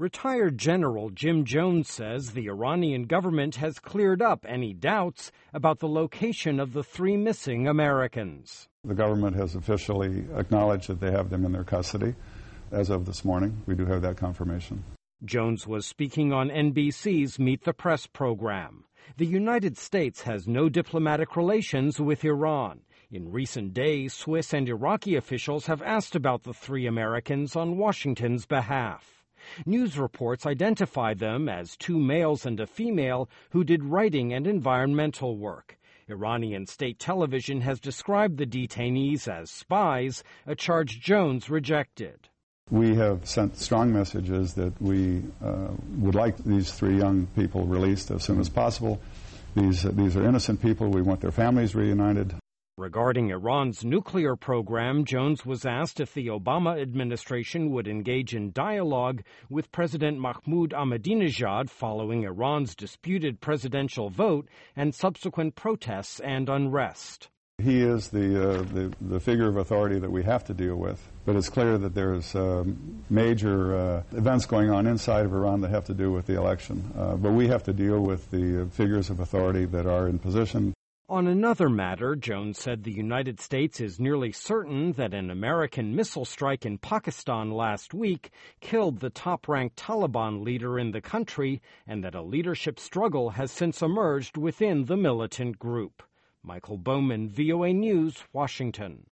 Retired General Jim Jones says the Iranian government has cleared up any doubts about the location of the 3 missing Americans. The government has officially acknowledged that they have them in their custody. As of this morning, we do have that confirmation. Jones was speaking on NBC's Meet the Press program. The United States has no diplomatic relations with Iran. In recent days, Swiss and Iraqi officials have asked about the 3 Americans on Washington's behalf. News reports identify them as 2 males and a female who did writing and environmental work. Iranian state television has described the detainees as spies, a charge Jones rejected. We have sent strong messages that we would like these 3 young people released as soon as possible. These are innocent people. We want their families reunited. Regarding Iran's nuclear program, Jones was asked if the Obama administration would engage in dialogue with President Mahmoud Ahmadinejad following Iran's disputed presidential vote and subsequent protests and unrest. He is the figure of authority that we have to deal with, but it's clear that there's major events going on inside of Iran that have to do with the election. But we have to deal with the figures of authority that are in position. On another matter, Jones said the United States is nearly certain that an American missile strike in Pakistan last week killed the top-ranked Taliban leader in the country and that a leadership struggle has since emerged within the militant group. Michael Bowman, VOA News, Washington.